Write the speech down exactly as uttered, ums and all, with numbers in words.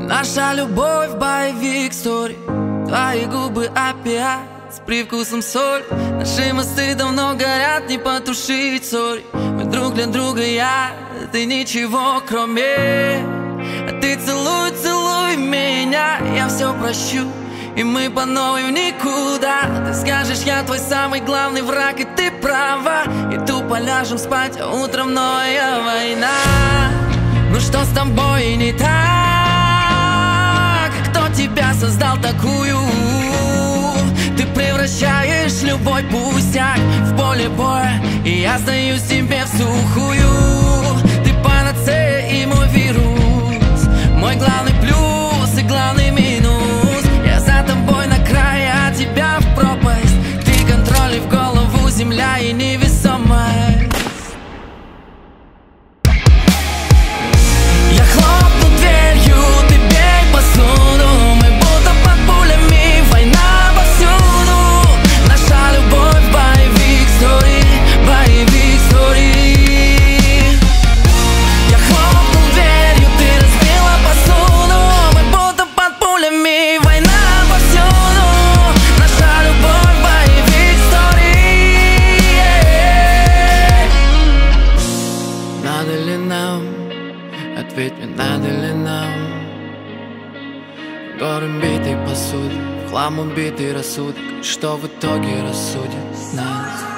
Наша любовь боевик стори. Твои губы опять с привкусом соль. Наши мосты давно горят, не потушить, сори. Мы друг для друга, я, ты ничего кроме. А ты целуй, целуй меня, я все прощу, и мы по новой в никуда. Ты скажешь, я твой самый главный враг, и ты права. И тупо ляжем спать, а утром новая война. Ну что с тобой не так? Кто тебя создал такую? Ты превращаешь любой пустяк в поле боя, и я сдаюсь тебе в сухую. Ты панацея и мой вирус, мой главный плюс и главный минус. Я за тобой на край, а тебя в пропасть. Ты контроль и в голову земля и невесомость. Я хлопну дверью, ты бей посуду. Мы будто под пулями, война повсюду. Наша любовь боевик стори, боевик стори. Я хлопнул дверью, ты разбила посуду. Мы будто под пулями, война повсюду. Наша любовь боевик стори. Надо ли нам? Ответь мне, надо ли нам? Горы битой посуды, в хлам убитый рассудок. Что в итоге рассудит нас?